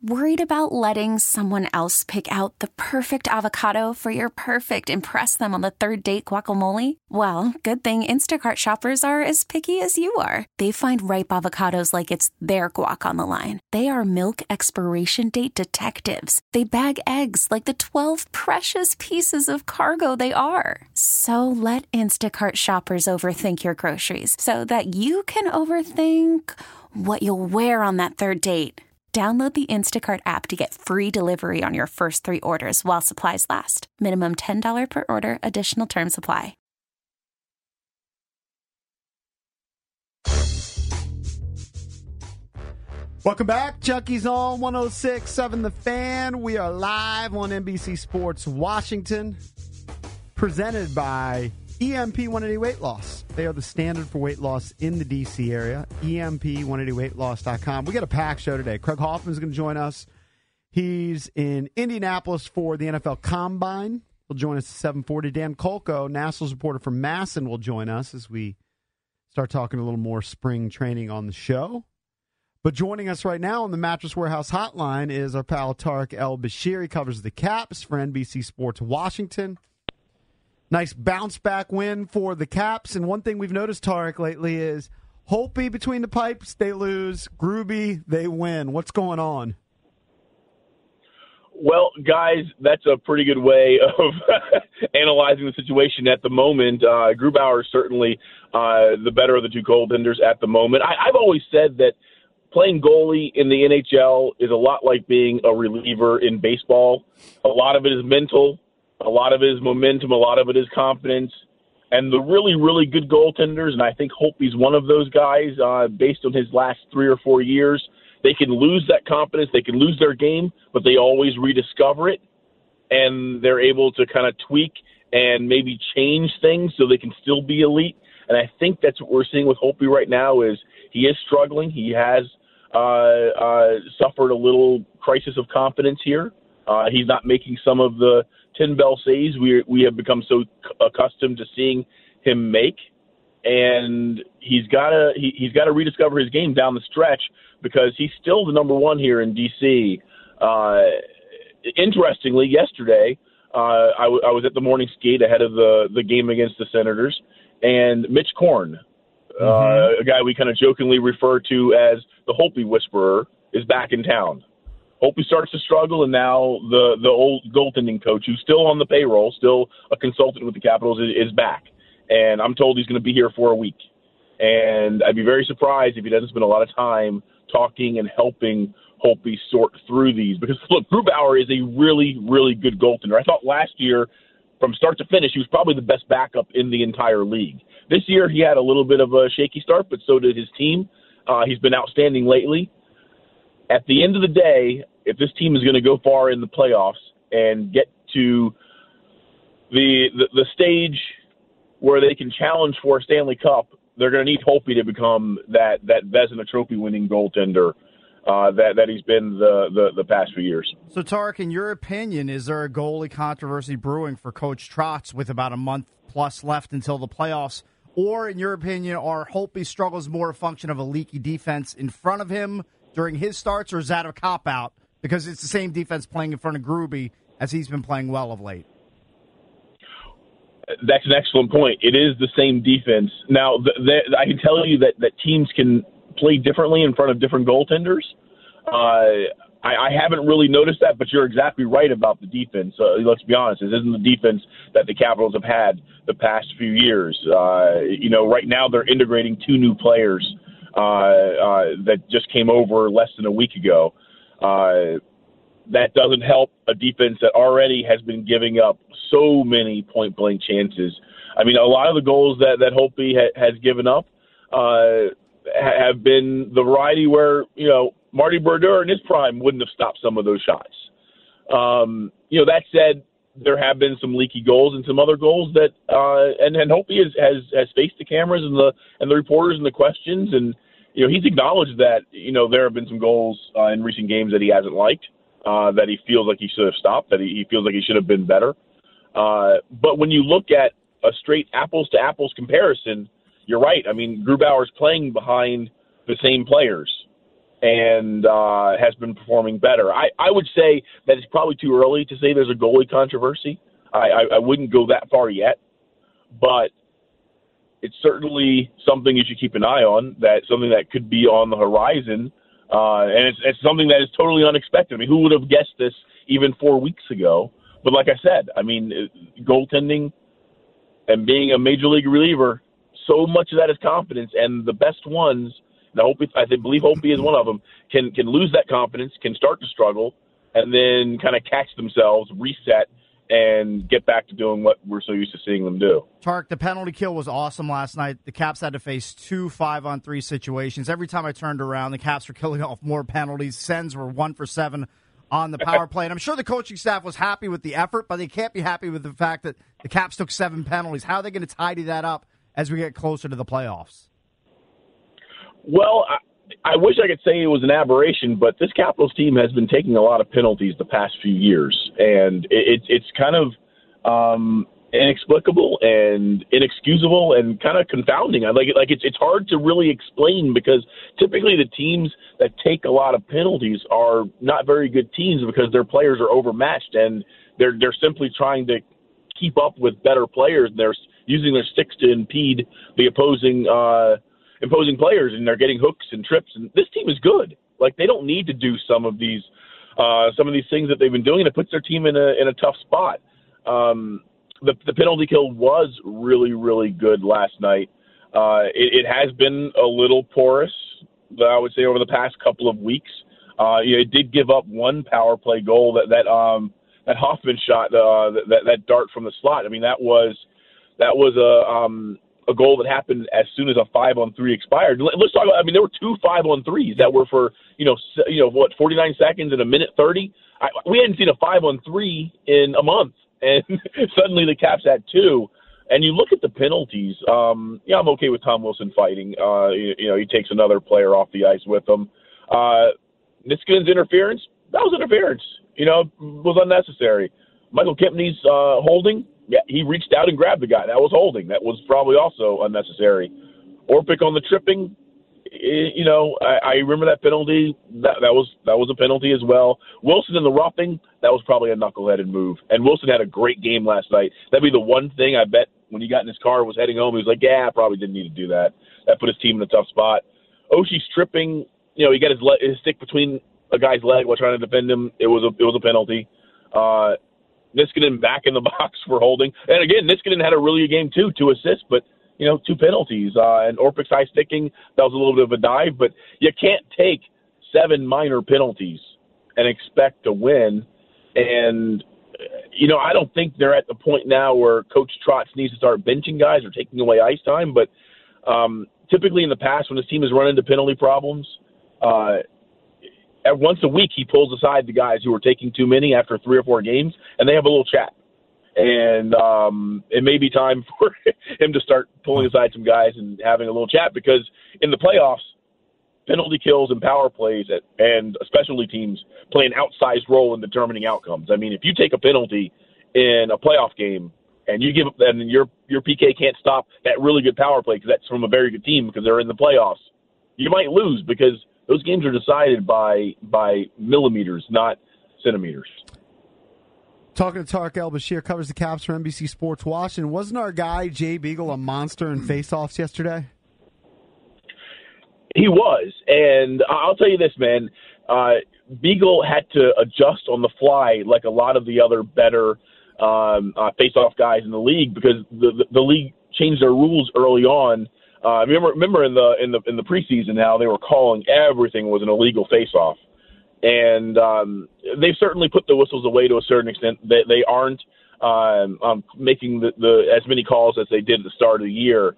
Worried about letting someone else pick out the perfect avocado for your perfect impress them on the third date guacamole? Well, good thing Instacart shoppers are as picky as you are. They find ripe avocados like it's their guac on the line. They are milk expiration date detectives. They bag eggs like the 12 precious pieces of cargo they are. So let Instacart shoppers overthink your groceries so that you can overthink what you'll wear on that third date. Download the Instacart app to get free delivery on your first 3 orders while supplies last. Minimum $10 per order. Additional terms apply. Welcome back. Chucky's on 106.7 The Fan. We are live on NBC Sports Washington. Presented by EMP 180 Weight Loss. They are the standard for weight loss in the D.C. area. EMP180weightloss.com. We got a packed show today. Craig Hoffman is going to join us. He's in Indianapolis for the NFL Combine. He'll join us at 7:40. Dan Kolko, Nationals reporter from Masson, will join us as we start talking a little more spring training on the show. But joining us right now on the Mattress Warehouse hotline is our pal Tarek El-Bashir. He covers the Caps for NBC Sports Washington. Nice bounce-back win for the Caps. And one thing we've noticed, Tarek, lately is Holtby between the pipes, they lose. Gruby, they win. What's going on? Well, guys, that's a pretty good way of analyzing the situation at the moment. Grubauer is certainly the better of the two goaltenders at the moment. I've always said that playing goalie in the NHL is a lot like being a reliever in baseball. A lot of it is mental. A lot of it is momentum. A lot of it is confidence. And the really, really good goaltenders, and I think Holtby's one of those guys, based on his last 3 or 4 years, they can lose that confidence. They can lose their game, but they always rediscover it. And they're able to kind of tweak and maybe change things so they can still be elite. And I think that's what we're seeing with Holtby right now is he is struggling. He has suffered a little crisis of confidence here. He's not making some of the 10 bell saves we have become so accustomed to seeing him make, and he's got to rediscover his game down the stretch because he's still the number one here in DC. Interestingly, yesterday I was at the morning skate ahead of the game against the Senators, and Mitch Korn, a guy we kind of jokingly refer to as the Holtby Whisperer, is back in town. Holtby starts to struggle, and now the old goaltending coach, who's still on the payroll, still a consultant with the Capitals, is back. And I'm told he's going to be here for a week. And I'd be very surprised if he doesn't spend a lot of time talking and helping Holtby sort through these. Because, look, Grubauer is a really, really good goaltender. I thought last year, from start to finish, he was probably the best backup in the entire league. This year, he had a little bit of a shaky start, but so did his team. He's been outstanding lately. At the end of the day, if this team is going to go far in the playoffs and get to the stage where they can challenge for a Stanley Cup, they're going to need Holtby to become that Vezina Trophy-winning goaltender that he's been the past few years. So, Tarek, in your opinion, is there a goalie controversy brewing for Coach Trotz with about a month plus left until the playoffs? Or, in your opinion, are Holtby's struggles more a function of a leaky defense in front of him during his starts, or is that a cop-out because it's the same defense playing in front of Gruby as he's been playing well of late? That's an excellent point. It is the same defense. Now, I can tell you that teams can play differently in front of different goaltenders. I haven't really noticed that, but you're exactly right about the defense. Let's be honest. This isn't the defense that the Capitals have had the past few years. Right now they're integrating 2 new players that just came over less than a week ago. That doesn't help a defense that already has been giving up so many point-blank chances. I mean, a lot of the goals that Holtby has given up have been the variety where, Marty Brodeur in his prime wouldn't have stopped some of those shots. That said, there have been some leaky goals and some other goals that and Holtby has faced the cameras and the reporters and the questions, and he's acknowledged that there have been some goals in recent games that he hasn't liked, that he feels like he should have stopped, that he feels like he should have been better. But when you look at a straight apples to apples comparison, you're right. I mean, Grubauer's playing behind the same players. and has been performing better. I would say that it's probably too early to say there's a goalie controversy. I wouldn't go that far yet, but it's certainly something you should keep an eye on, that something that could be on the horizon, and it's something that is totally unexpected. I mean, who would have guessed this even 4 weeks ago? But like I said, I mean, goaltending and being a major league reliever, so much of that is confidence, and the best ones, and I believe Opie is one of them, can lose that confidence, can start to struggle, and then kind of catch themselves, reset, and get back to doing what we're so used to seeing them do. Tark, the penalty kill was awesome last night. The Caps had to face 2 5-on-3 situations. Every time I turned around, the Caps were killing off more penalties. Sens were 1 for 7 on the power play. And I'm sure the coaching staff was happy with the effort, but they can't be happy with the fact that the Caps took 7 penalties. How are they going to tidy that up as we get closer to the playoffs? Well, I wish I could say it was an aberration, but this Capitals team has been taking a lot of penalties the past few years, and it's kind of inexplicable and inexcusable and kind of confounding. It's hard to really explain, because typically the teams that take a lot of penalties are not very good teams because their players are overmatched, and they're simply trying to keep up with better players. They're using their sticks to impede the opposing players, and they're getting hooks and trips. And this team is good. Like, they don't need to do some of these things that they've been doing, and it puts their team in a tough spot. The penalty kill was really, really good last night. It has been a little porous, I would say, over the past couple of weeks. It did give up one power play goal that Hoffman shot, that dart from the slot. I mean, that was a goal that happened as soon as a 5-on-3 expired. Let's talk about, I mean, there were 2 5-on-3s that were for, 49 seconds and a minute 30. We hadn't seen a 5-on-3 in a month, and suddenly the Caps had 2. And you look at the penalties, I'm okay with Tom Wilson fighting. He takes another player off the ice with him. Niskanen's interference, that was interference. Was unnecessary. Michael Kempny's holding, yeah, he reached out and grabbed the guy. That was holding. That was probably also unnecessary. Orpik on the tripping, I remember that penalty. That was a penalty as well. Wilson in the roughing, that was probably a knuckleheaded move. And Wilson had a great game last night. That'd be the one thing I bet when he got in his car and was heading home, he was like, yeah, I probably didn't need to do that. That put his team in a tough spot. Oshie's tripping, he got his stick between a guy's leg while trying to defend him. It was a penalty. Niskanen back in the box for holding. And again, Niskanen had a really good game too, 2 assists, but 2 penalties. And Orpik's high sticking, that was a little bit of a dive, but you can't take 7 minor penalties and expect to win. And, I don't think they're at the point now where Coach Trotz needs to start benching guys or taking away ice time, but typically in the past when his team has run into penalty problems, once a week he pulls aside the guys who are taking too many after 3 or 4 games, and they have a little chat. And it may be time for him to start pulling aside some guys and having a little chat, because in the playoffs, penalty kills and power plays and specialty teams play an outsized role in determining outcomes. I mean, if you take a penalty in a playoff game and you give up, and your PK can't stop that really good power play because that's from a very good team because they're in the playoffs, you might lose, because those games are decided by millimeters, not centimeters. Talking to Tark El-Bashir, covers the Caps for NBC Sports Washington. Wasn't our guy Jay Beagle a monster in faceoffs yesterday? He was, and I'll tell you this, man. Beagle had to adjust on the fly like a lot of the other better faceoff guys in the league, because the league changed their rules early on. Remember in the preseason how they were calling everything was an illegal faceoff, and they've certainly put the whistles away to a certain extent. They aren't making the as many calls as they did at the start of the year.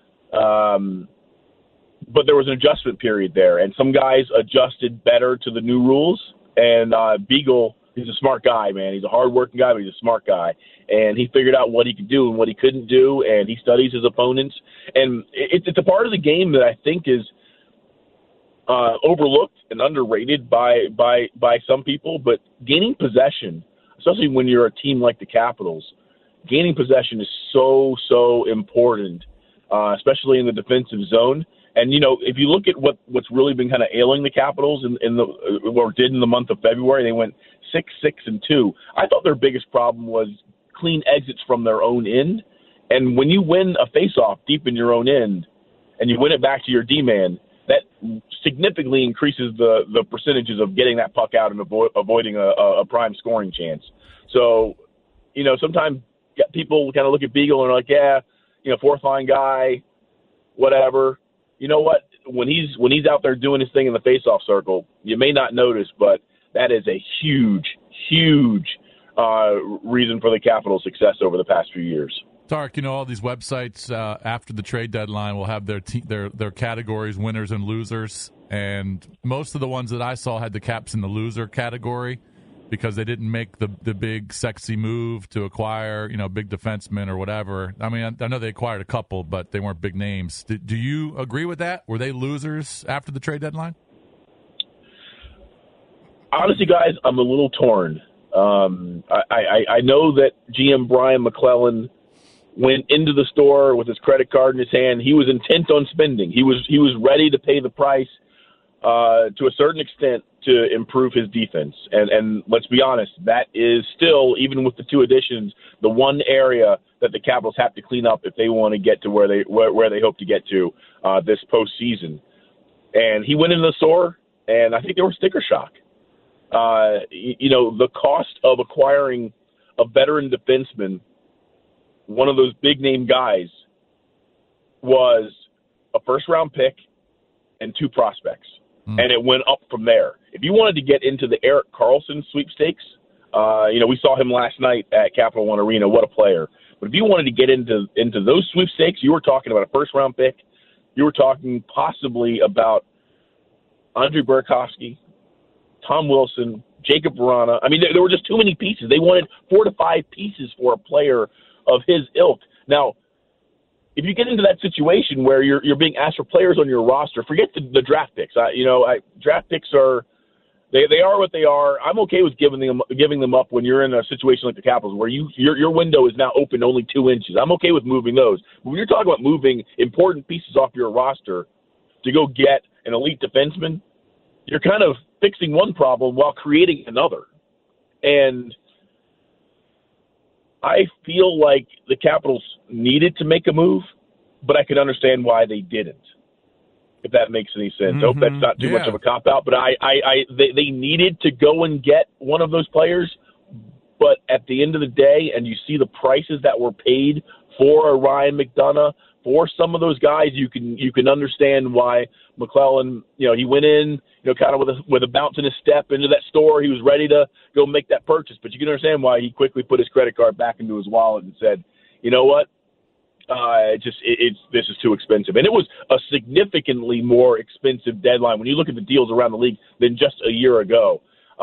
But there was an adjustment period there, and some guys adjusted better to the new rules. And Beagle, he's a smart guy, man. He's a hard-working guy, but he's a smart guy. And he figured out what he could do and what he couldn't do, and he studies his opponents. And it's a part of the game that I think is overlooked and underrated by some people. But gaining possession, especially when you're a team like the Capitals, gaining possession is so important, especially in the defensive zone. And, if you look at what's really been kind of ailing the Capitals or did in the month of February, they went 6-6-2. I thought their biggest problem was clean exits from their own end. And when you win a faceoff deep in your own end and you win it back to your D-man, that significantly increases the percentages of getting that puck out and avoiding a prime scoring chance. So, sometimes people kind of look at Beagle and are like, yeah, fourth line guy, whatever. You know what? When he's out there doing his thing in the faceoff circle, you may not notice, but that is a huge, huge reason for the Capitals' success over the past few years. Tarek, all these websites after the trade deadline will have their categories, winners and losers, and most of the ones that I saw had the Caps in the loser category because they didn't make the big sexy move to acquire big defensemen or whatever. I mean, I know they acquired a couple, but they weren't big names. Do you agree with that? Were they losers after the trade deadline? Honestly, guys, I'm a little torn. I know that GM Brian McClellan went into the store with his credit card in his hand. He was intent on spending. He was ready to pay the price to a certain extent to improve his defense. And let's be honest, that is still, even with the two additions, the one area that the Capitals have to clean up if they want to get to where they hope to get to this postseason. And he went into the store, and I think they were sticker shock. The cost of acquiring a veteran defenseman, one of those big-name guys, was a first-round pick and 2 prospects. And it went up from there. If you wanted to get into the Erik Karlsson sweepstakes, we saw him last night at Capital One Arena. What a player. But if you wanted to get into those sweepstakes, you were talking about a first-round pick. You were talking possibly about Andrei Burakovsky, Tom Wilson, Jacob Vrana. I mean, there were just too many pieces. They wanted 4 to 5 pieces for a player of his ilk. Now, if you get into that situation where you're being asked for players on your roster, forget the draft picks. Draft picks are they are what they are. I'm okay with giving them up when you're in a situation like the Capitals where your window is now open only 2 inches. I'm okay with moving those. But when you're talking about moving important pieces off your roster to go get an elite defenseman, you're kind of fixing one problem while creating another. And I feel like the Capitals needed to make a move, but I can understand why they didn't, if that makes any sense. I hope that's not too much of a cop-out, but they needed to go and get one of those players, but at the end of the day, and you see the prices that were paid for a Ryan McDonough, for some of those guys, you can understand why McClellan, he went in, kind of with a bounce in his step into that store. He was ready to go make that purchase, but you can understand why he quickly put his credit card back into his wallet and said, you know what, this is too expensive. And it was a significantly more expensive deadline when you look at the deals around the league than just a year ago.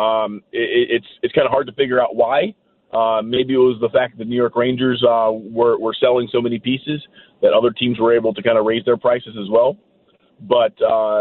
It's kind of hard to figure out why. Maybe it was the fact that the New York Rangers were selling so many pieces that other teams were able to kind of raise their prices as well. But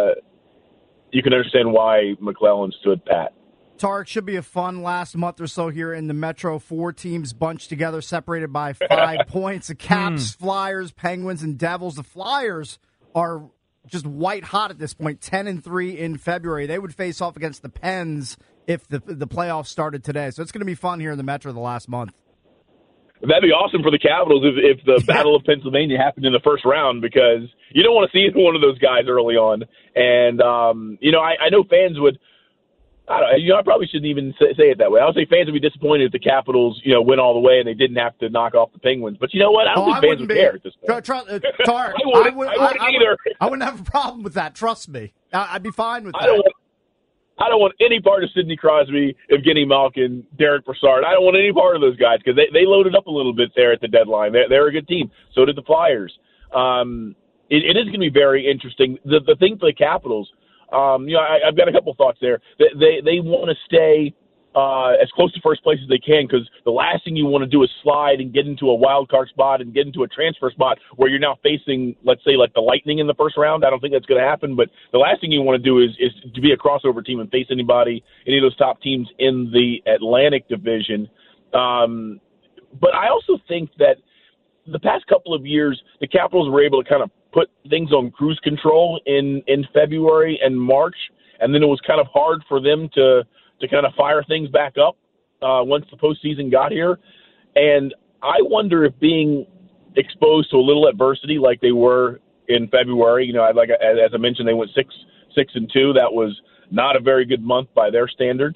you can understand why McClellan stood pat. Tarek, should be a fun last month or so here in the Metro. 4 teams bunched together, separated by 5 points. The Caps, Flyers, Penguins, and Devils. The Flyers are just white hot at this point, 10-3 in February. They would face off against the Pens if the playoffs started today. So it's going to be fun here in the Metro the last month. That'd be awesome for the Capitals if the Battle of Pennsylvania happened in the first round, because you don't want to see one of those guys early on. And, I know fans would – I probably shouldn't even say it that way. I would say fans would be disappointed if the Capitals, went all the way and they didn't have to knock off the Penguins. But you know what? I don't think fans would care at this point. Tarek, I wouldn't either. I wouldn't have a problem with that. Trust me. I'd be fine with that. I don't want any part of Sidney Crosby, Evgeny Malkin, Derek Brassard. I don't want any part of those guys because they loaded up a little bit there at the deadline. They're a good team. So did the Flyers. It is going to be very interesting. The thing for the Capitals, I've got a couple thoughts there. They want to stay as close to first place as they can, because the last thing you want to do is slide and get into a wild card spot and get into a transfer spot where you're now facing, let's say, like the Lightning in the first round. I don't think that's going to happen, but the last thing you want to do is to be a crossover team and face any of those top teams in the Atlantic Division. But I also think that the past couple of years, the Capitals were able to kind of put things on cruise control in February and March, and then it was kind of hard for them to kind of fire things back up once the postseason got here. And I wonder if being exposed to a little adversity like they were in February, as I mentioned, they went 6-2. That was not a very good month by their standards.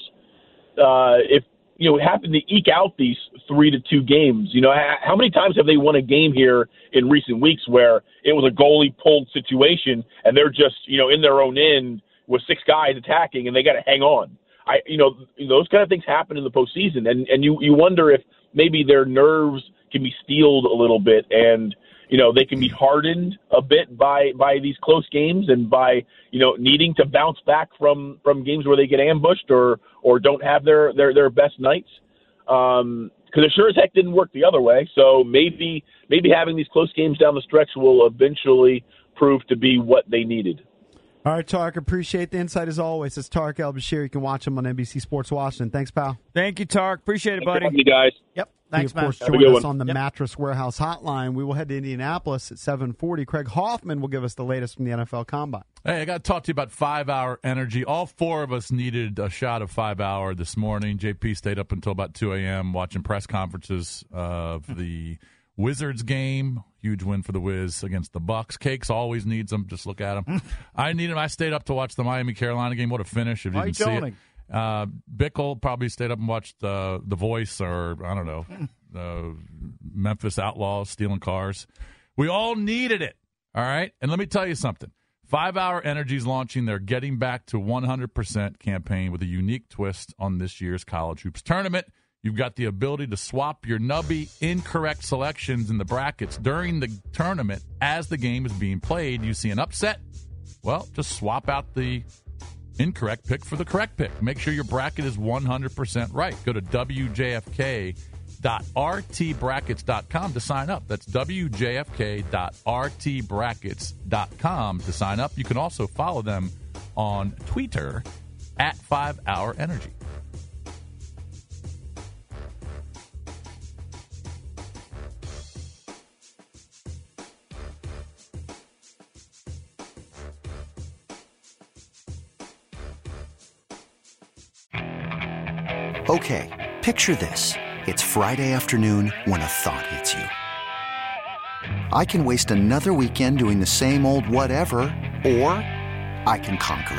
If happened to eke out these 3-2 games, how many times have they won a game here in recent weeks where it was a goalie pulled situation and they're just in their own end with 6 guys attacking and they got to hang on. Those kind of things happen in the postseason, and you wonder if maybe their nerves can be steeled a little bit, and they can be hardened a bit by these close games and by needing to bounce back from games where they get ambushed or don't have their best nights. Because it sure as heck didn't work the other way. So maybe having these close games down the stretch will eventually prove to be what they needed. All right, Tark, appreciate the insight as always. It's Tark El-Bashir. You can watch him on NBC Sports Washington. Thanks, pal. Thank you, Tark. Appreciate it, buddy. Thank you, guys. Yep. Thanks, he, of course, man. joined us on the Mattress Warehouse Hotline. We will head to Indianapolis at 7:40. Craig Hoffman will give us the latest from the NFL Combine. Hey, I got to talk to you about 5-Hour Energy. All 4 of us needed a shot of 5-Hour this morning. JP stayed up until about 2 a.m. watching press conferences of the Wizards game. Huge win for the Wiz against the Bucks. Cakes always needs them. Just look at them. I need him. I stayed up to watch the Miami-Carolina game. What a finish if you didn't see it. Bickle probably stayed up and watched The Voice or, I don't know, Memphis Outlaws stealing cars. We all needed it, all right? And let me tell you something. 5-Hour Energy is launching their Getting Back to 100% campaign with a unique twist on this year's College Hoops tournament. You've got the ability to swap your nubby incorrect selections in the brackets during the tournament as the game is being played. You see an upset? Well, just swap out the incorrect pick for the correct pick. Make sure your bracket is 100% right. Go to wjfk.rtbrackets.com to sign up. That's wjfk.rtbrackets.com to sign up. You can also follow them on Twitter at 5-Hour Energy. Okay, picture this. It's Friday afternoon when a thought hits you. I can waste another weekend doing the same old whatever, or I can conquer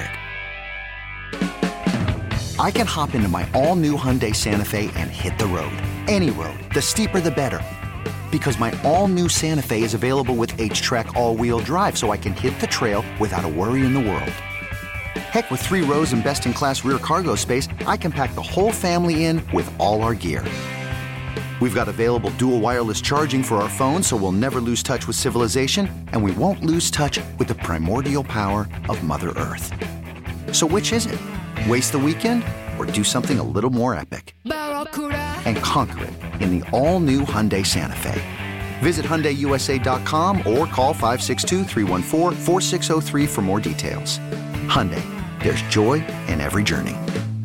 it. I can hop into my all-new Hyundai Santa Fe and hit the road. Any road. The steeper, the better. Because my all-new Santa Fe is available with H-Track all-wheel drive, so I can hit the trail without a worry in the world. Heck, with 3 rows and best-in-class rear cargo space, I can pack the whole family in with all our gear. We've got available dual wireless charging for our phones, so we'll never lose touch with civilization, and we won't lose touch with the primordial power of Mother Earth. So which is it? Waste the weekend or do something a little more epic? And conquer it in the all-new Hyundai Santa Fe. Visit HyundaiUSA.com or call 562-314-4603 for more details. Hyundai, there's joy in every journey.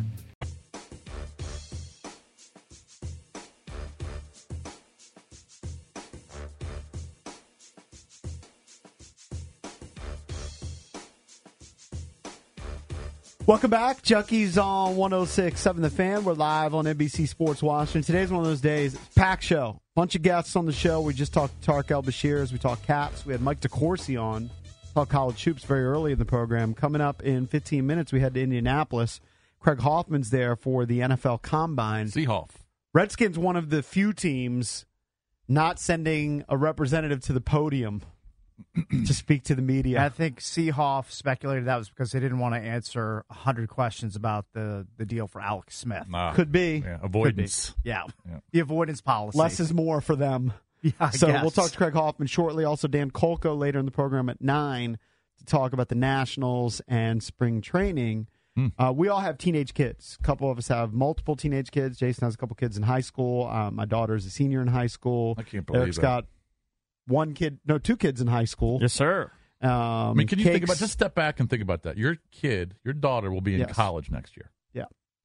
Welcome back. Junkies on 106.7 The Fan. We're live on NBC Sports Washington. Today's one of those days. It's a packed show. Bunch of guests on the show. We just talked to Tark El-Bashir as we talked Caps. We had Mike DeCourcy on. Talk college hoops very early in the program. Coming up in 15 minutes, we head to Indianapolis. Craig Hoffman's there for the NFL Combine. Seahawks. Redskins, one of the few teams not sending a representative to the podium to speak to the media. I think Seahawks speculated that was because they didn't want to answer 100 questions about the deal for Alex Smith. Could be. Yeah, avoidance. Could be. Yeah, the avoidance policy. Less is more for them. Yeah, so we'll talk to Craig Hoffman shortly. Also, Dan Kolko later in the program at 9 to talk about the Nationals and spring training. We all have teenage kids. A couple of us have multiple teenage kids. Jason has a couple kids in high school. My daughter's a senior in high school. I can't believe Eric's that. got two kids in high school. Yes, sir. I mean, can you think about, just step back and think about that. Your daughter will be in college next year. Yeah.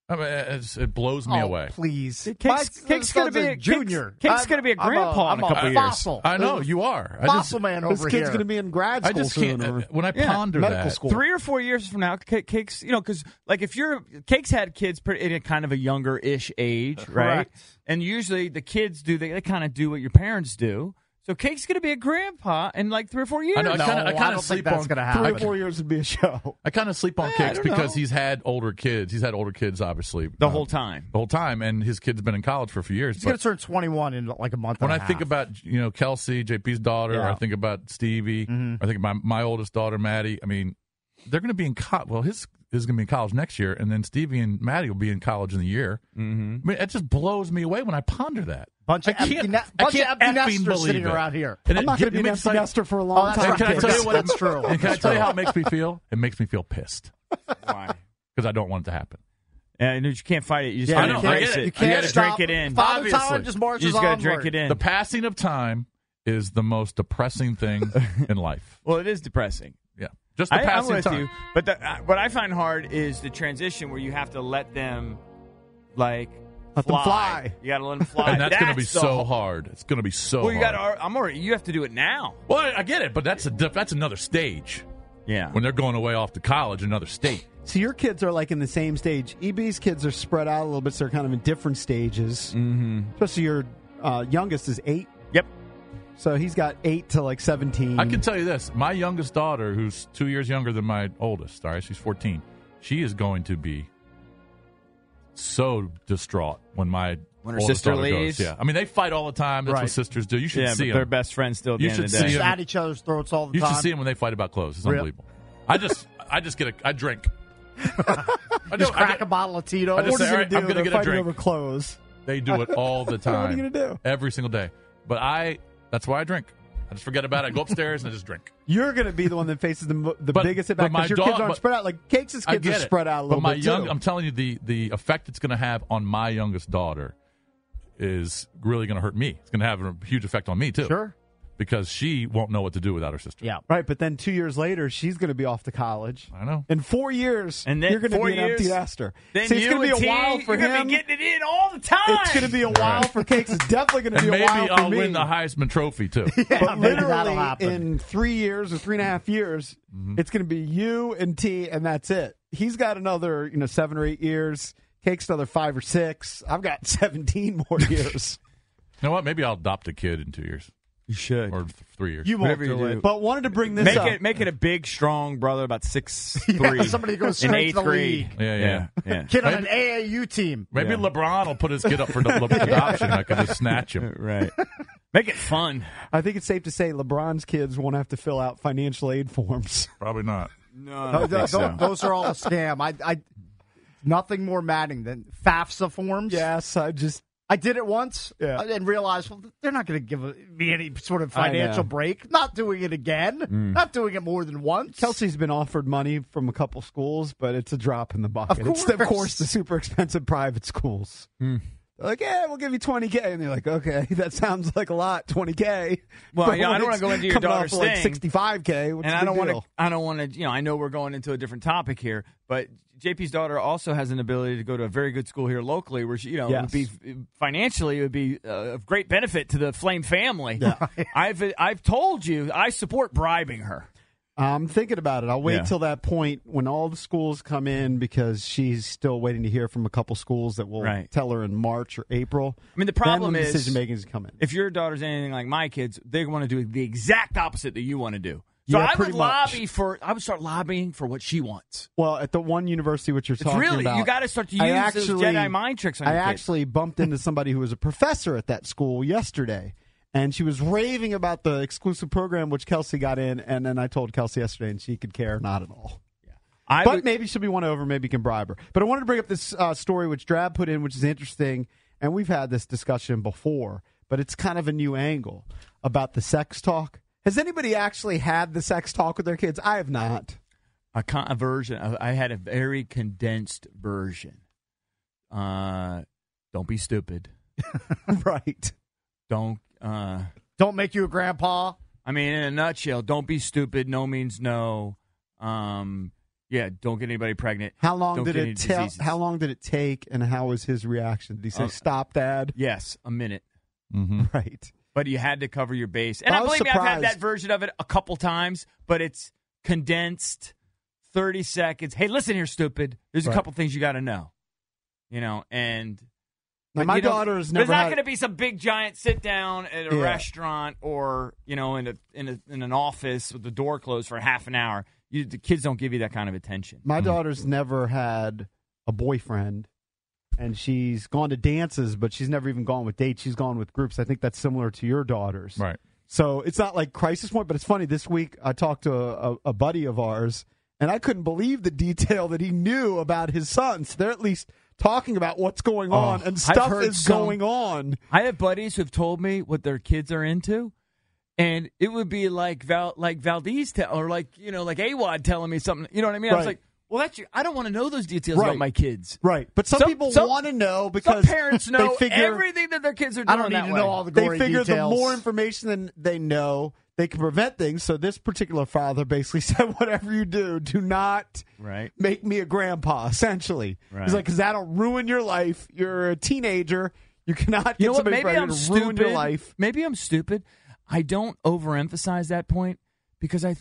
I mean, it blows me away. Please. Cake's going to be a junior. Cake's going to be a grandpa in a couple years. Fossil. I know, you are. Fossil man over this here. kid's going to be in grad school soon. When I ponder medical that. school. 3 or 4 years from now, Cake's, because like if Cake's had kids in a kind of a younger-ish age, right? And usually the kids they kind of do what your parents do. So Cake's going to be a grandpa in like 3 or 4 years. I know. I kind of sleep on. That's going to happen. 3 or 4 years would be a show. I kind of sleep on Cakes because he's had older kids. He's had older kids, obviously, the whole time. And his kid's been in college for a few years. He's going to turn 21 in like a month. When and I a think half. about Kelsey, JP's daughter, or I think about Stevie, or I think about my oldest daughter, Maddie. I mean, they're going to be in college. Well, his is going to be in college next year, and then Stevie and Maddie will be in college in the year. Mm-hmm. I mean, it just blows me away when I ponder that. Bunch of empty nesters sitting around here. I'm not going to be an empty nester for a long time. Can I tell you what? That's true. And can I tell you how it makes me feel? It makes me feel pissed. Why? Because I don't want it to happen. And you can't fight it. You just Yeah, got to I know, I embrace get it. it. You can't got to stop. drink it in. Father Time Obviously. just marches You just got to drink onward. it in. The passing of time is the most depressing thing in life. Well, it is depressing. Yeah, just the I'm passing with time. you. But what I find hard is the transition where you have to let them, Let them fly. You got to let them fly. And that's going to be the so hard. It's going to be so Well, you hard. got. You have to do it now. Well, I get it, but that's another stage. Yeah. When they're going away off to college, another state. So your kids are like in the same stage. EB's kids are spread out a little bit, so they're kind of in different stages. Mm-hmm. Especially your youngest is 8. Yep. So he's got 8 to like 17. I can tell you this: my youngest daughter, who's 2 years younger than my oldest, all right, she's 14. She is going to be so distraught when her oldest sister daughter leaves. goes. Yeah, I mean they fight all the time. That's what sisters do. You should see but they're them. best friends still. At You the end of should the day. see Just them. at each other's throats all the You time. should see them when they fight about clothes. It's Real. unbelievable. I just I drink. Just crack a bottle of Tito. I just What say, are you all right, going I'm to gonna do? get They're a fighting drink. over clothes. They do it all the time. What are you going to do? Every single day. But that's why I drink. I just forget about it. I go upstairs and I just drink. You're going to be the one that faces the But- biggest but impact my because your dog- kids aren't but- spread out. Like Cakes' I kids are get it. spread out a little but my bit young, too. I'm telling you, the effect it's going to have on my youngest daughter is really going to hurt me. It's going to have a huge effect on me too. Sure. Because she won't know what to do without her sister. Yeah. Right, but then 2 years later, she's going to be off to college. I know. In 4 years, And then you're going to 4 be an empty years, nester. Then See, it's you going to and be a T, while for you're gonna him. be getting it in all the time. It's going to be a while for Cakes. It's definitely going to And be a maybe while for I'll me. win the Heisman Trophy too. But maybe that'll literally, happen. in 3 years or 3.5 years, it's going to be you and T, and that's it. He's got another 7 or 8 years. Cakes another 5 or 6. I've got 17 more years. You know what? Maybe I'll adopt a kid in 2 years You should. or 3 years. You won't Whatever you do do. it. But wanted to bring this up. Make it a big, strong brother, about 6'3". somebody goes in straight to 8th the grade. league. Yeah. Kid on an AAU team. Maybe Yeah. LeBron will put his kid up for adoption. I could just snatch him. Right. Make it fun. I think it's safe to say LeBron's kids won't have to fill out financial aid forms. Probably not. No, Those are all a scam. I nothing more maddening than FAFSA forms. Yes, I did it once Yeah. and realized, well, they're not going to give me any sort of I financial know. break. Not doing it again. Not doing it more than once. Kelsey's been offered money from a couple schools, but it's a drop in the bucket. Of It's, of course. course, the super expensive private schools. They're like, yeah, we'll give you $20K. And they're like, okay, that sounds like a lot, $20K. Well, But yeah, I when don't wanna it's go into your coming daughter's off like thing. $65K. What's And the I don't big want to. deal? I don't want to. I know we're going into a different topic here, but JP's daughter also has an ability to go to a very good school here locally, where she, it would be financially, it would be of great benefit to the Flame family. Yeah. I've told you I support bribing her. I'm thinking about it. I'll wait Yeah. till that point when all the schools come in because she's still waiting to hear from a couple schools that will Right. tell her in March or April. I mean, the Then problem when is decision making is coming. if your daughter's anything like my kids, they want to do the exact opposite that you want to do. So Yeah, I would pretty much. I would start lobbying for what she wants. Well, at the one university which you're It's talking really about, you got to start to use those Jedi mind tricks on I your kids. actually bumped into somebody who was a professor at that school yesterday, and she was raving about the exclusive program which Kelsey got in, and then I told Kelsey yesterday, and she could care not at all. But maybe she'll be won over. Maybe you can bribe her. But I wanted to bring up this story which Drab put in, which is interesting, and we've had this discussion before, but it's kind of a new angle about the sex talk. Has anybody actually had the sex talk with their kids? I have not. a version. I had a very condensed version. Don't be stupid. Right. Don't make you a grandpa. I mean, in a nutshell, don't be stupid. No means no. Yeah, don't get anybody pregnant. How long Don't did get it any take? diseases. How long did it take, and how was his reaction? Did he say, "Stop, Dad"? Yes, a minute. Mm-hmm. Right. But you had to cover your base. And I was believe me, I've had that surprised. version of it a couple times, but it's condensed, 30 seconds. Hey, listen here, stupid. There's a Right. couple things you got to know. And Now, but my you don't- daughter has There's never not had. going to be some big giant sit down at a Yeah. restaurant or in an office with the door closed for half an hour. The kids don't give you that kind of attention. My daughter's never had a boyfriend, and she's gone to dances, but she's never even gone with dates. She's gone with groups. I think that's similar to your daughter's. Right. So it's not like crisis point, but it's funny. This week I talked to a buddy of ours, and I couldn't believe the detail that he knew about his sons. They're at least talking about what's going on, and stuff heard is going on. I have buddies who've told me what their kids are into, and it would be like Valdez or like Awad telling me something. You know what I mean? I was Right. like, well, I don't want to know those details Right. about my kids. Right. But some people want to know because some parents know they figure, everything that their kids are doing. I don't need that to way. know all the They gory figure details. the more information than they know, they can prevent things. So this particular father basically said, whatever you do not Right. make me a grandpa, essentially. Right. He's like, because that'll ruin your life. You're a teenager. You cannot get You know what? somebody Maybe pregnant. I'm It'll ruin stupid. your life. Maybe I'm stupid. I don't overemphasize that point because I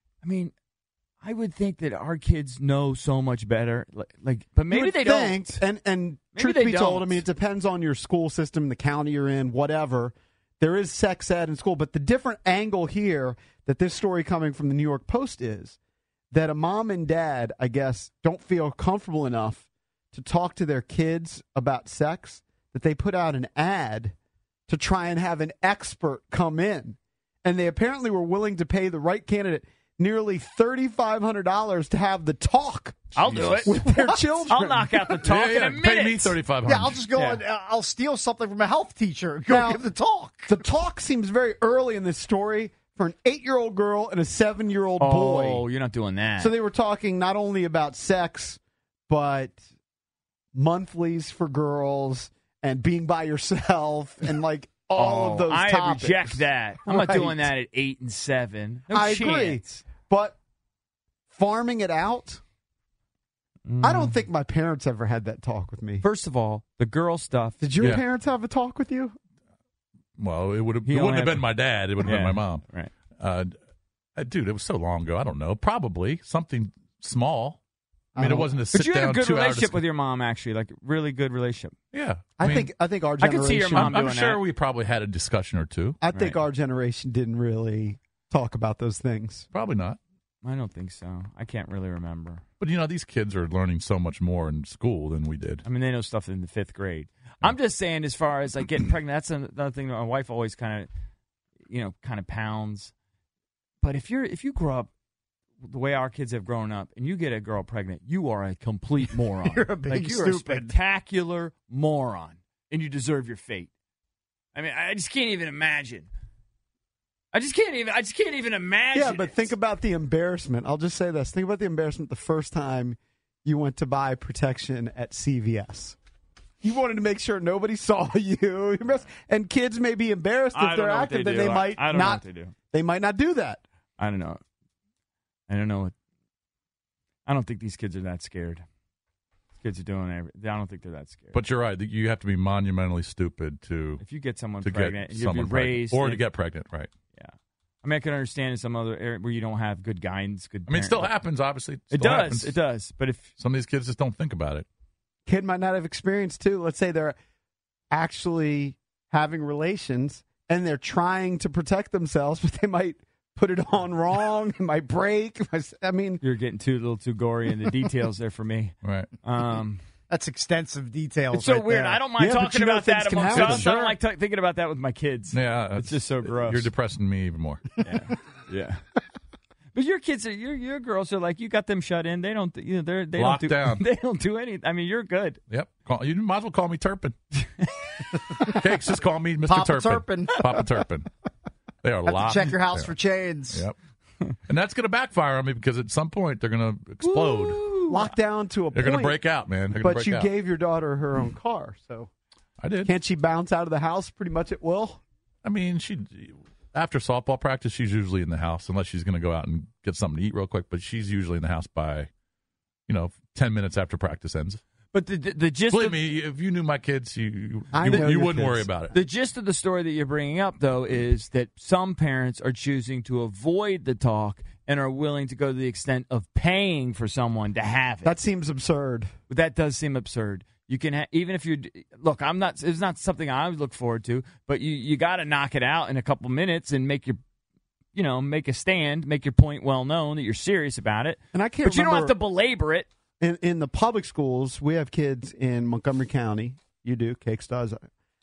would think that our kids know so much better. But maybe You would they think, don't. And Maybe truth they be told, don't. I mean, it depends on your school system, the county you're in, whatever. There is sex ed in school, but the different angle here that this story coming from the New York Post is that a mom and dad, I guess, don't feel comfortable enough to talk to their kids about sex that they put out an ad to try and have an expert come in. And they apparently were willing to pay the right candidate nearly $3,500 to have the talk I'll do it. with their children. I'll knock out the talk in a minute. Pay me $3,500. Yeah, I'll just go Yeah. and I'll steal something from a health teacher and go Now, give the talk. The talk seems very early in this story for an 8-year-old girl and a 7-year-old boy. Oh, you're not doing that. So they were talking not only about sex, but monthlies for girls and being by yourself and like all of those I topics. reject that. I'm not Right. doing that at 8 and 7. No I chance. agree. But farming it out, I don't think my parents ever had that talk with me. First of all, the girl stuff. Did your Yeah. parents have a talk with you? Well, it would have. He It only wouldn't have had- been my dad. It would have Yeah. been my mom. Right. Dude, it was so long ago. I don't know. Probably something small. I mean, it wasn't a But sit you had down a good 2 hour relationship with your mom, actually, like really good relationship. Yeah, I mean, think our I generation. could see your mom I'm doing sure that. we probably had a discussion or two. I think Right. our generation didn't really talk about those things. Probably not. I don't think so. I can't really remember. But these kids are learning so much more in school than we did. I mean, they know stuff in the 5th grade. I'm just saying, as far as like getting pregnant, that's another thing that my wife always kind of pounds. But if you grow up the way our kids have grown up, and you get a girl pregnant, you are a complete moron. You're a big you're a stupid. spectacular moron, and you deserve your fate. I mean, I just can't even imagine. I just can't even imagine. Yeah, but think about the embarrassment. I'll just say this. Think about the embarrassment the first time you went to buy protection at CVS. You wanted to make sure nobody saw you. And kids may be embarrassed I if don't they're know what active, they then do. they might I don't know not. what they do. They might not do that. I don't know. I don't know what. I don't think these kids are that scared. Kids are doing everything. I don't think they're that scared. But you're right. You have to be monumentally stupid to if you get someone get pregnant, and you'll be someone pregnant. raised Or to get pregnant, right? Yeah, I mean, I can understand in some other area where you don't have good guidance. Good. I mean, it still parent- happens, obviously. It Still does. happens. It does. But if Some of these kids just don't think about it. Kid might not have experience too. Let's say they're actually having relations and they're trying to protect themselves, but they might put it on wrong. It might break. I mean, you're getting a little too gory in the details there for me. Right. That's extensive details. It's so right weird. there. I don't mind Yeah, but talking you know about things that can amongst happen. us. I don't Sure. like thinking about that with my kids. Yeah. It's just so gross. You're depressing me even more. Yeah. But your kids are your girls are like you got them shut in. They don't they Locked don't do down. They don't do anything. I mean, you're good. Yep. You might as well call me Turpin. Cakes, just call me Mr. Papa Turpin. Papa Turpin. They are Have to locked. check your house Yeah. for chains. Yep. And that's going to backfire on me because at some point they're going to explode. locked down to a They're point. going to break out, man. They're gonna But break you out. gave your daughter her own car, so I did. can't she bounce out of the house pretty much at will? I mean, after softball practice, she's usually in the house unless she's going to go out and get something to eat real quick. But she's usually in the house by 10 minutes after practice ends. But the gist Believe me, if you knew my kids, you wouldn't worry about it. The gist of the story that you're bringing up, though, is that some parents are choosing to avoid the talk and are willing to go to the extent of paying for someone to have it. That seems absurd. That does seem absurd. You can even if you look. It's not something I would look forward to, but you got to knock it out in a couple minutes and make a stand, make your point well known that you're serious about it. And I can't. But you don't have to belabor it. In the public schools, we have kids in Montgomery County. You do, Cakes does.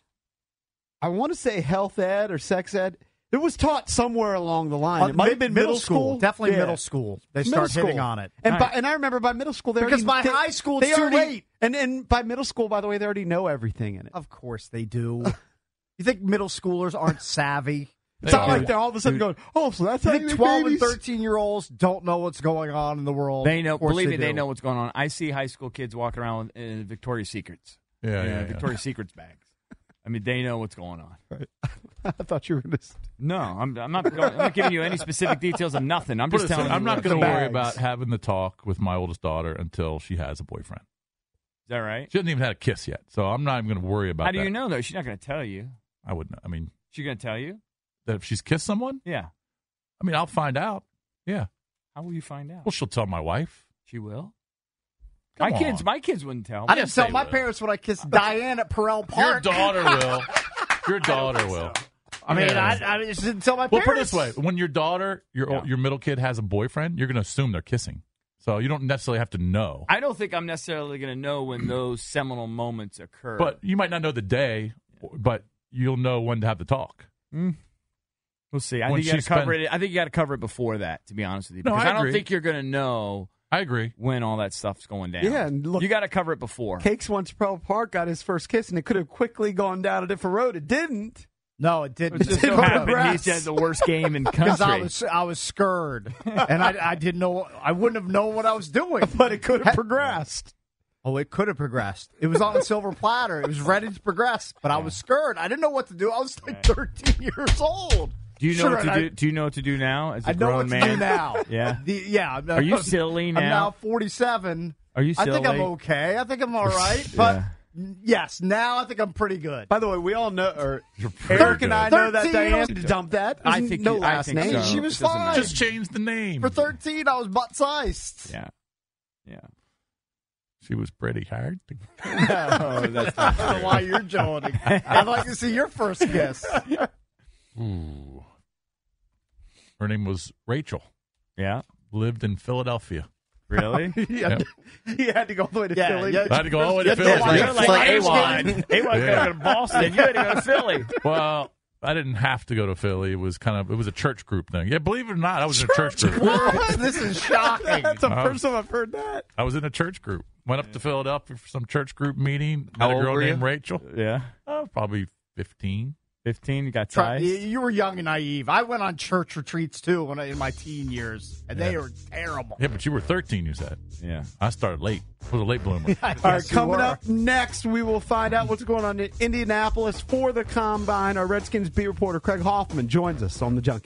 I want to say health ed or sex ed. It was taught somewhere along the line. It might have been middle school. Definitely middle school. They start hitting on it. And I remember by middle school, because by high school, it's too late. And by middle school, by the way, they already know everything in it. Of course they do. You think middle schoolers aren't savvy? It's not like they're all of a sudden going, oh, so that's how you 12 and 13-year-olds don't know what's going on in the world. They know. Believe me, they know what's going on. I see high school kids walking around in Victoria's Secrets. Yeah. Victoria's Secrets bags. I mean, they know what's going on. Right. I thought you were going to. No, I'm not giving you any specific details of nothing. I'm just telling you. I'm not going to worry about having the talk with my oldest daughter until she has a boyfriend. Is that right? She hasn't even had a kiss yet, so I'm not even going to worry about that. How do you know, though? She's not going to tell you. I wouldn't. I mean, she's going to tell you? That if she's kissed someone? Yeah. I mean, I'll find out. Yeah. How will you find out? Well, she'll tell my wife. She will? My kids wouldn't tell me. I didn't tell my parents when I kissed Diane at Perel Park. Your daughter will. Your daughter will. I mean, I just didn't tell my parents. Well, put it this way. When your daughter, your middle kid has a boyfriend, you're going to assume they're kissing. So you don't necessarily have to know. I don't think I'm necessarily going to know when those seminal moments occur. But you might not know the day, but you'll know when to have the talk. We'll see. I think you got to cover it before that, to be honest with you. Because I don't think you're going to know. I agree. When all that stuff's going down. Yeah, and look, you got to cover it before. Cakes once Perel Park got his first kiss, and it could have quickly gone down a different road. It didn't. No, it didn't. It just so happened he had the worst game in country. Because I was scared, and I didn't know. I wouldn't have known what I was doing. But it could have progressed. Oh, it could have progressed. It was on a silver platter. It was ready to progress, but I was scared. I didn't know what to do. I was like 13 years old. Do you know what to do? Do you know what to do now as a grown man? I know what to do now. Yeah. Are you silly now? I'm now 47. Are you silly? I think I'm okay. I think I'm all right. But yes, now I think I'm pretty good. By the way, we all know, Eric and I know that Diane dumped that. I think no last name. So. She was fine. Just change the name. For 13, I was butt-sized. Yeah. She was pretty hard. No, that's not true. I don't know why you're joining. I'd like to see your first kiss. Ooh. Her name was Rachel. Yeah. Lived in Philadelphia. Really? He had to go all the way to Philly. I had to go all the way to Philly. You're like A1. A1 got to go to Boston. You had to go to Philly. Well, I didn't have to go to Philly. It was a church group thing. Yeah, believe it or not, I was in a church group. What? This is shocking. That's the first time I've heard that. I was in a church group. Went up to Philadelphia for some church group meeting. How Met a old girl were you? named Rachel. Yeah. Probably 15. 15, you got ties? You were young and naive. I went on church retreats, too, in my teen years, and they were terrible. Yeah, but you were 13, you said. Yeah. I started late. I was a late bloomer. All right, coming up next, we will find out what's going on in Indianapolis for the Combine. Our Redskins beat reporter Craig Hoffman joins us on the Junkies.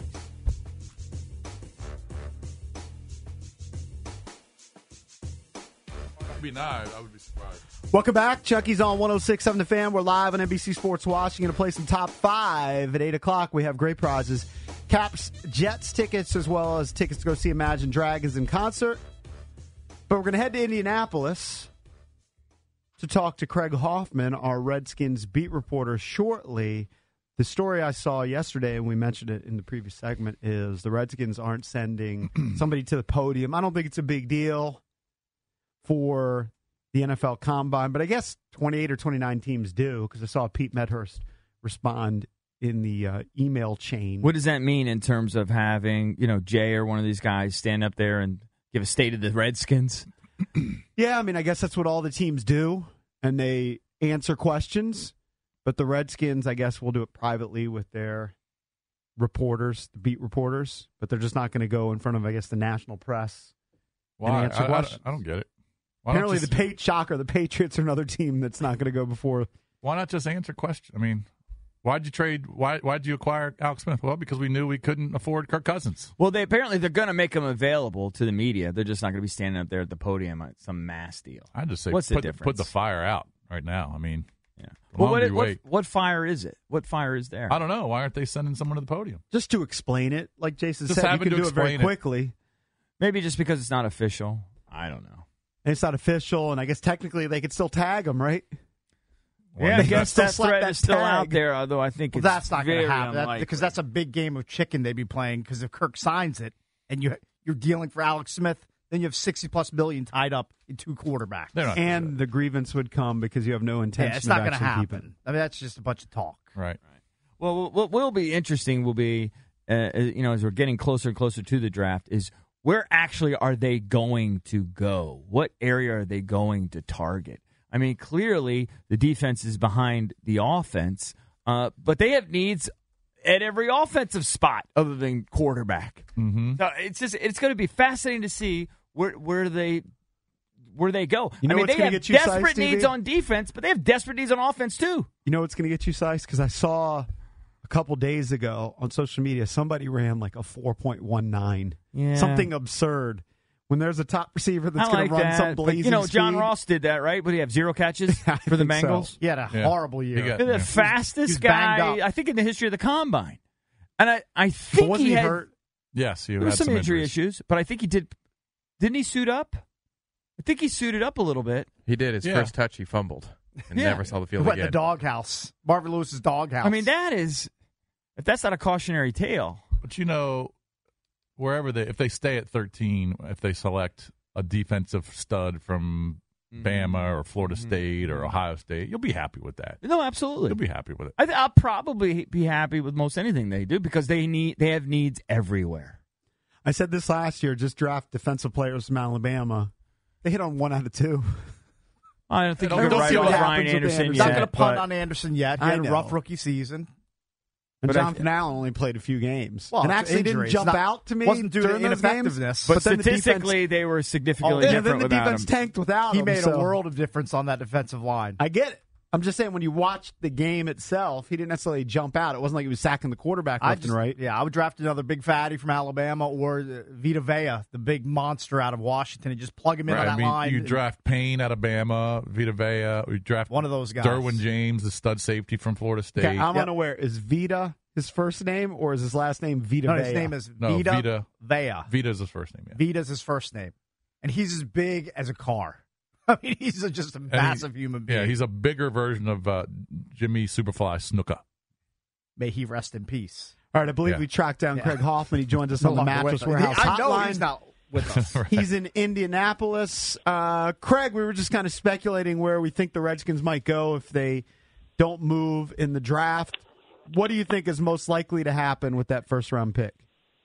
I would be surprised. Welcome back. Chucky's on 106.7 The Fan. We're live on NBC Sports Washington to play some top 5 at 8 o'clock. We have great prizes. Caps, Jets tickets, as well as tickets to go see Imagine Dragons in concert. But we're going to head to Indianapolis to talk to Craig Hoffman, our Redskins beat reporter, shortly. The story I saw yesterday, and we mentioned it in the previous segment, is the Redskins aren't sending somebody to the podium. I don't think it's a big deal for the NFL Combine, but I guess 28 or 29 teams do, because I saw Pete Medhurst respond in the email chain. What does that mean in terms of having, Jay or one of these guys stand up there and give a state of the Redskins? Yeah, I mean, I guess that's what all the teams do, and they answer questions, but the Redskins, I guess, will do it privately with their reporters, the beat reporters, but they're just not going to go in front of, I guess, the national press and answer questions. I don't get it. Apparently, the Patriots are another team that's not going to go before. Why not just answer questions? I mean, Why'd you trade? Why'd you acquire Alex Smith? Well, because we knew we couldn't afford Kirk Cousins. Well, they're going to make him available to the media. They're just not going to be standing up there at the podium at some mass deal. I just say, what's the difference? Put the fire out right now. I mean, yeah. Well, what fire is it? What fire is there? I don't know. Why aren't they sending someone to the podium? Just to explain it, like Jason just said, you can do it very quickly. Maybe just because it's not official. I don't know. And it's not official, and I guess technically they could still tag him, right? Yeah, I guess that threat is still out there, although I think that's not going to happen because that's a big game of chicken they'd be playing. Because if Kirk signs it and you're dealing for Alex Smith, then you have $60+ million tied up in 2 quarterbacks. And the grievance would come because you have no intention. It's not going to happen. I mean, that's just a bunch of talk. Right. Well, what will be interesting will be, as we're getting closer and closer to the draft, is where actually are they going to go? What area are they going to target? I mean, clearly the defense is behind the offense, but they have needs at every offensive spot other than quarterback. Mm-hmm. So it's going to be fascinating to see where they go. You know, I mean, they have desperate needs on defense, but they have desperate needs on offense too. You know what's going to get you sized? Because I saw a couple days ago on social media somebody ran like a 4.19, something absurd. When there's a top receiver that's going to run some blazing speed. John Ross did that, right? Would he have 0 catches for the Bengals? So. He had a horrible year. The fastest guy, I think, in the history of the Combine. And I think he had hurt. Yes, there were some injury issues, but I think he did. Didn't he suit up? I think he suited up a little bit. He did. His first touch, he fumbled and never saw the field again. The doghouse, Marvin Lewis's doghouse. I mean, if that's not a cautionary tale. But wherever if they stay at 13, if they select a defensive stud from Bama or Florida State or Ohio State, you'll be happy with that. No, absolutely. You'll be happy with it. I'll probably be happy with most anything they do because they have needs everywhere. I said this last year, just draft defensive players from Alabama. They hit on 1 out of 2. I don't think you can write off Ryan Anderson yet. Not going to punt on Anderson yet. He had a rough rookie season. And Jonathan Allen only played a few games. Well, and actually didn't jump out to me. Wasn't due to ineffectiveness. But statistically, they were significantly different without him. Then the defense tanked without him. He made a world of difference on that defensive line. I get it. I'm just saying when you watch the game itself, he didn't necessarily jump out. It wasn't like he was sacking the quarterback left and right. Yeah, I would draft another big fatty from Alabama or Vita Vea, the big monster out of Washington, and just plug him into that line. You draft Payne out of Bama, Vita Vea. You draft one of those guys. Derwin James, the stud safety from Florida State. Okay, I'm unaware. Is Vita his first name or is his last name Vita Vea? His name is Vita Vea. Vita's his first name. Yeah. Vita's his first name. And he's as big as a car. I mean, he's just a massive human being. Yeah, he's a bigger version of Jimmy Superfly Snuka. May he rest in peace. All right, I believe we tracked down Craig Hoffman. He joins us on the Mattress Warehouse hotline. I know he's not with us. Right. He's in Indianapolis. Craig, we were just kind of speculating where we think the Redskins might go if they don't move in the draft. What do you think is most likely to happen with that first-round pick?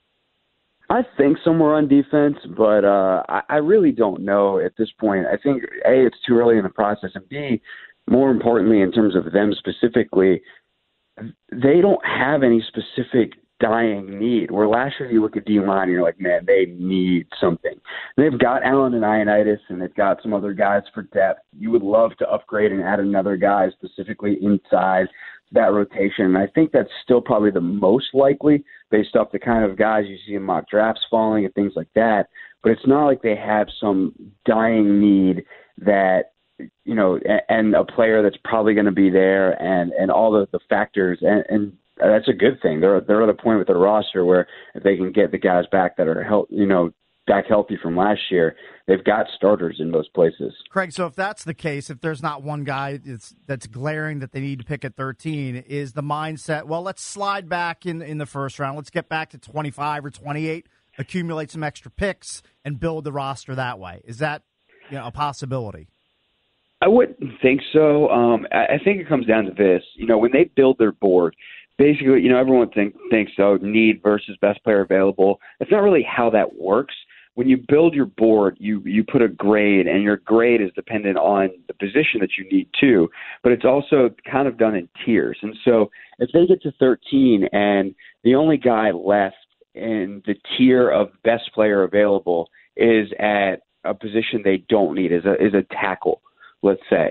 I think somewhere on defense, but I really don't know at this point. I think, A, it's too early in the process, and B, more importantly, in terms of them specifically, they don't have any specific dying need. Where last year you look at D-line and you're like, man, they need something. They've got Allen and Ioannidis, and they've got some other guys for depth. You would love to upgrade and add another guy specifically inside that rotation. And I think that's still probably the most likely based off the kind of guys you see in mock drafts falling and things like that. But it's not like they have some dying need that, you know, and a player that's probably going to be there and all the factors. And that's a good thing. They're at a point with their roster where if they can get the guys back that are back healthy from last year, they've got starters in most places. Craig, so if that's the case, if there's not one guy that's glaring that they need to pick at 13, is the mindset, well, let's slide back in the first round. Let's get back to 25 or 28, accumulate some extra picks, and build the roster that way. Is that a possibility? I wouldn't think so. I think it comes down to this. When they build their board, basically, everyone thinks, need versus best player available. That's not really how that works. When you build your board, you put a grade, and your grade is dependent on the position that you need too, but it's also kind of done in tiers. And so if they get to 13 and the only guy left in the tier of best player available is at a position they don't need, is a tackle, let's say,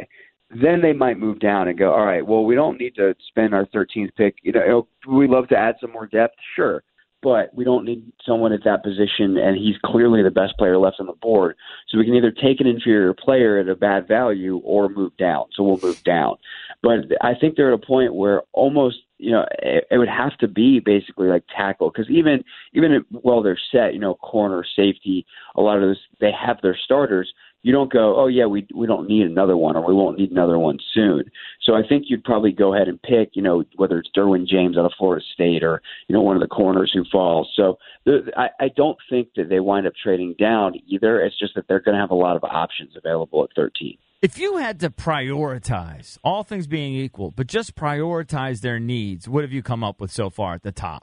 then they might move down and go, all right, well, we don't need to spend our 13th pick. We love to add some more depth, sure, but we don't need someone at that position, and he's clearly the best player left on the board. So we can either take an inferior player at a bad value or move down. So we'll move down. But I think they're at a point where almost, it would have to be basically like tackle, because even while they're set, corner, safety, a lot of this, they have their starters. You don't go, oh, yeah, we don't need another one, or we won't need another one soon. So I think you'd probably go ahead and pick, whether it's Derwin James out of Florida State or, one of the corners who falls. So I don't think that they wind up trading down either. It's just that they're going to have a lot of options available at 13. If you had to prioritize, all things being equal, but just prioritize their needs, what have you come up with so far at the top?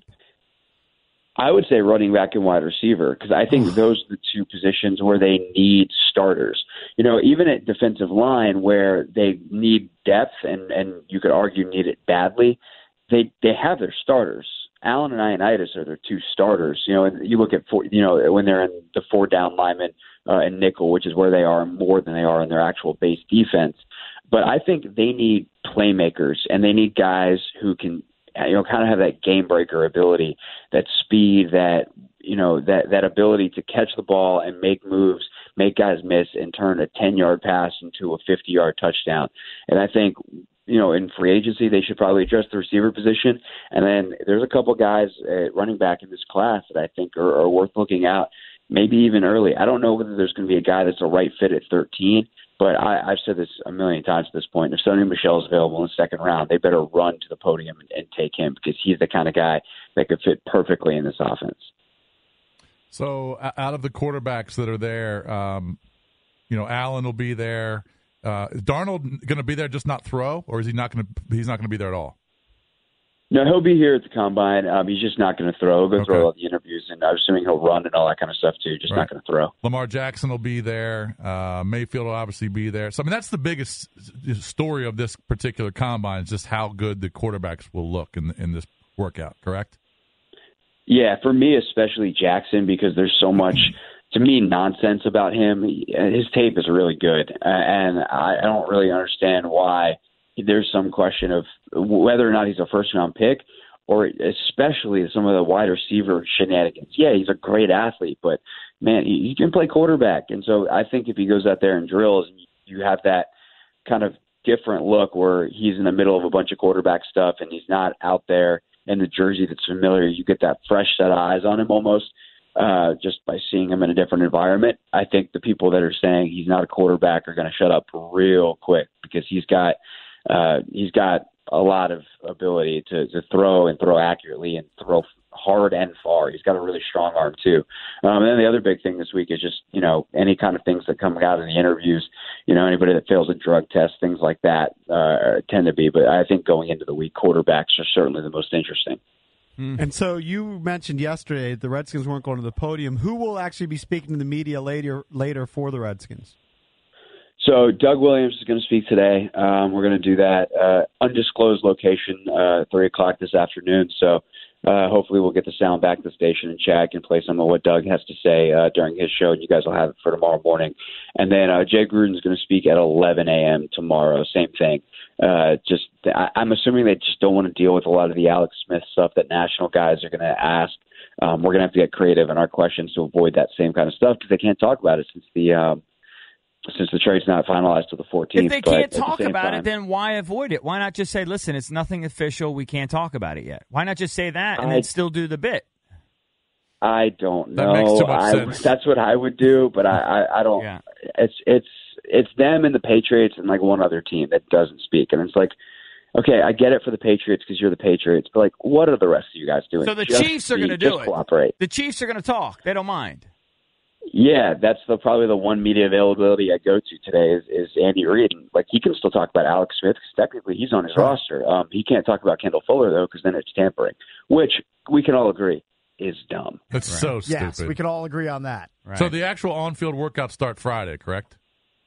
I would say running back and wide receiver, because I think those are the two positions where they need starters. Even at defensive line where they need depth and you could argue need it badly, they have their starters. Allen and Ioannidis are their two starters. And you look at when they're in the 4-down lineman and nickel, which is where they are more than they are in their actual base defense. But I think they need playmakers, and they need guys who can kind of have that game breaker ability, that speed, that ability to catch the ball and make moves, make guys miss, and turn a 10-yard pass into a 50-yard touchdown. And I think, in free agency, they should probably address the receiver position. And then there's a couple guys at running back in this class that I think are worth looking at, maybe even early. I don't know whether there's going to be a guy that's a right fit at 13, but I've said this a million times at this point. If Sony Michel is available in the second round, they better run to the podium and take him, because he's the kind of guy that could fit perfectly in this offense. So out of the quarterbacks that are there, Allen will be there. Is Darnold going to be there, just not throw, or is he not going to? He's not going to be there at all. No, he'll be here at the combine. He's just not going to throw. He'll go through all the interviews, and I'm assuming he'll run and all that kind of stuff too. Just not going to throw. Lamar Jackson will be there. Mayfield will obviously be there. So, that's the biggest story of this particular combine, is just how good the quarterbacks will look in this workout, correct? Yeah, for me especially Jackson, because there's so much, to me, nonsense about him. His tape is really good, and I don't really understand why there's some question of whether or not he's a first-round pick, or especially some of the wide receiver shenanigans. Yeah, he's a great athlete, but, man, he can play quarterback. And so I think if he goes out there and drills, you have that kind of different look where he's in the middle of a bunch of quarterback stuff and he's not out there in the jersey that's familiar. You get that fresh set of eyes on him almost just by seeing him in a different environment. I think the people that are saying he's not a quarterback are going to shut up real quick, because he's got a lot of ability to throw and throw accurately and throw hard and far. He's got a really strong arm too. And then the other big thing this week is just, any kind of things that come out in the interviews, anybody that fails a drug test, things like that tend to be. But I think going into the week, quarterbacks are certainly the most interesting. And so you mentioned yesterday the Redskins weren't going to the podium. Who will actually be speaking to the media later for the Redskins? So Doug Williams is going to speak today. We're going to do that undisclosed location, 3:00 this afternoon. So hopefully we'll get the sound back to the station, and Chad can play some of what Doug has to say during his show, and you guys will have it for tomorrow morning. And then Jay Gruden is going to speak at 11 a.m. tomorrow. Same thing. I'm assuming they just don't want to deal with a lot of the Alex Smith stuff that national guys are going to ask. We're going to have to get creative in our questions to avoid that same kind of stuff, because they can't talk about it since the trade's not finalized till the 14th. If they can't talk about it, then why avoid it? Why not just say, listen, it's nothing official, we can't talk about it yet? Why not just say that and then still do the bit? I don't know. That makes too much sense. That's what I would do, but I don't. Yeah. It's them and the Patriots and like one other team that doesn't speak. And it's like, okay, I get it for the Patriots because you're the Patriots, but like, what are the rest of you guys doing? So the Chiefs are going to do it. Cooperate. The Chiefs are going to talk. They don't mind. Yeah, that's probably the one media availability I go to today is Andy Reid. Like, he can still talk about Alex Smith because technically he's on his roster. He can't talk about Kendall Fuller, though, because then it's tampering, which we can all agree is dumb. That's so stupid. Yes, we can all agree on that. Right. So the actual on-field workouts start Friday, correct?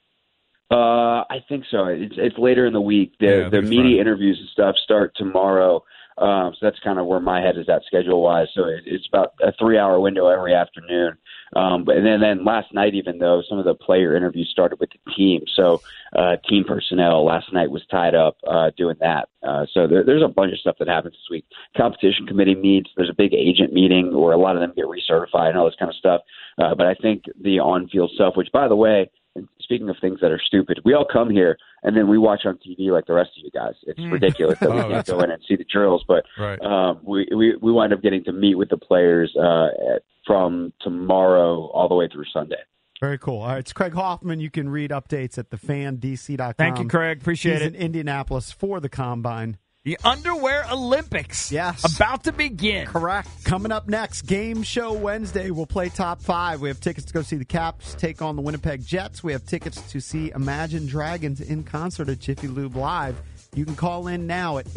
I think so. It's later in the week. The media interviews and stuff start tomorrow. So that's kind of where my head is at schedule-wise. So it's about a 3-hour window every afternoon And then last night, even though some of the player interviews started with the team, so team personnel last night was tied up doing that. So there's a bunch of stuff that happens this week. Competition committee meets. There's a big agent meeting where a lot of them get recertified and all this kind of stuff. But I think the on-field stuff, which, by the way, speaking of things that are stupid, we all come here and then we watch on TV like the rest of you guys. It's ridiculous that we can't go in and see the drills, but we wind up getting to meet with the players from tomorrow all the way through Sunday. Very cool. All right, it's Craig Hoffman. You can read updates at thefandc.com. Thank you, Craig. Appreciate it. He's in Indianapolis for the Combine. The Underwear Olympics. Yes. About to begin. Correct. Coming up next, Game Show Wednesday. We'll play top 5. We have tickets to go see the Caps take on the Winnipeg Jets. We have tickets to see Imagine Dragons in concert at Jiffy Lube Live. You can call in now at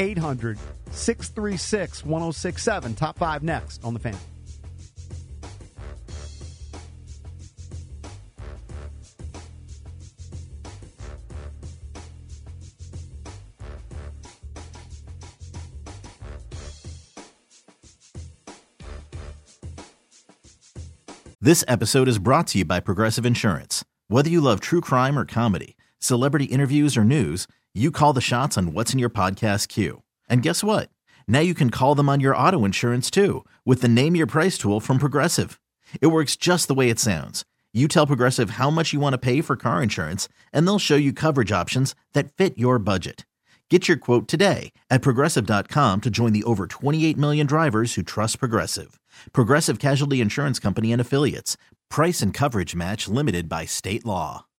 800-636-1067. Top 5 next on The Fan. This episode is brought to you by Progressive Insurance. Whether you love true crime or comedy, celebrity interviews or news, you call the shots on what's in your podcast queue. And guess what? Now you can call them on your auto insurance too with the Name Your Price tool from Progressive. It works just the way it sounds. You tell Progressive how much you want to pay for car insurance, and they'll show you coverage options that fit your budget. Get your quote today at Progressive.com to join the over 28 million drivers who trust Progressive. Progressive Casualty Insurance Company and Affiliates. Price and coverage match limited by state law.